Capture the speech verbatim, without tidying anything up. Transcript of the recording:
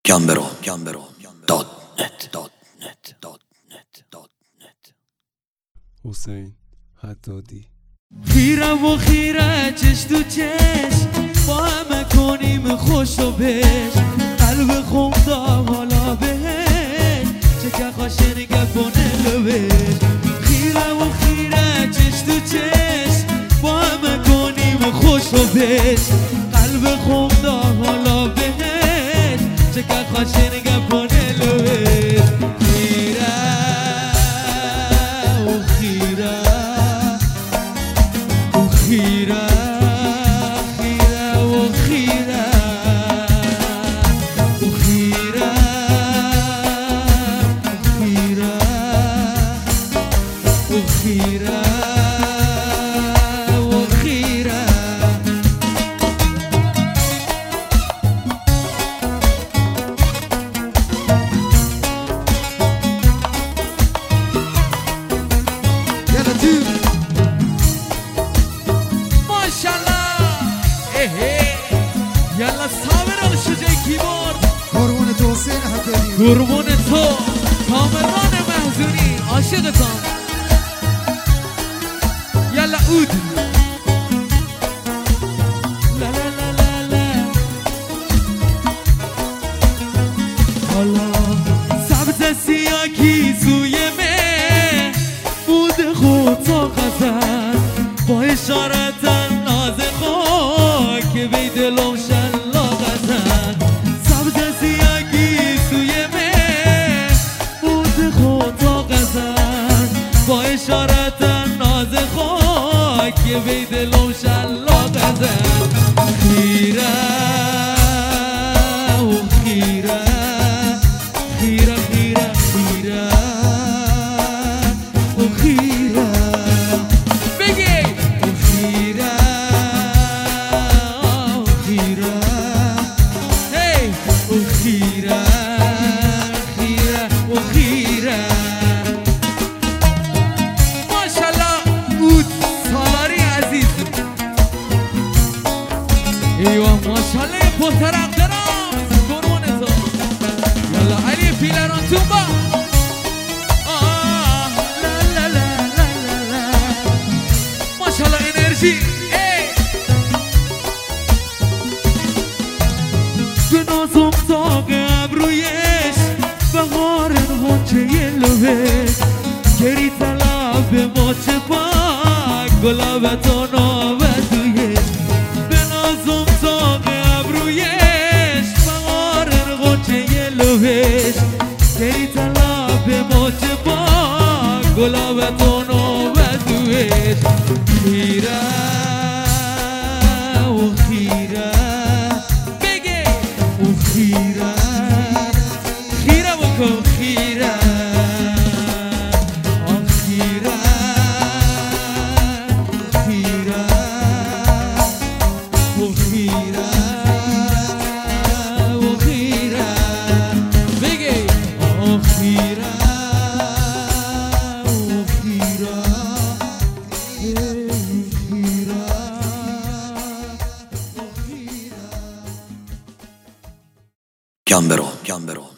گمبرو گمبرو دات نت دات نت دات نت دات نت. حسین حدادی. خیره و خیره چش تو چش با همه کنیم خوش و بش قلب خوندم حالا بهش چکه خواشن گفونه لبش. خیره و خیره چش تو چش با همه کنیم خوش و بش قلب خوندم حالا بهش چکه خواشن گفونه لبش. خیره و خیره خیره خیره و خیره و خیره و خیره و خیره. يلا تو یالا صابر الشجاعی کیبورد. قربون تو حسین حدادی. قربون تو کامران محزونی عاشقتم. یالا اود لا لا لا لا لا. حالا سبز سیاکی سوی من بود خود تا غزل با اشارت ناز خاک به دلم شلا غزل. سبز سیاگی سوی من بود خود تا غزل با اشارت ناز خاک به دلم شلا غزل. خیره و خیره خیره خیره خیره و خیره. بگی و خیره و خیره هی و خیره خیره و خیره. ماشالله بود سالاری عزیز. ایوه ماشالله پترق درام قربون تو. یالا علی پیلران تو با آه لا لا لا لا لا. ماشالله انرژی. ای به نازم تاق ابرویش بهار غنچه لبش گری طلب ماچه پاک گلابتون آبدویش. به نازم تاق ابرویش بهار غنچه لبش گری طلب ماچه پاک گلابتون آبدویش. خیره و خیره بگه و خیره خیره بکن خیره آن خیره خیره و خیره و خیره بگه آن خیره و خیره گمبرو گمبرو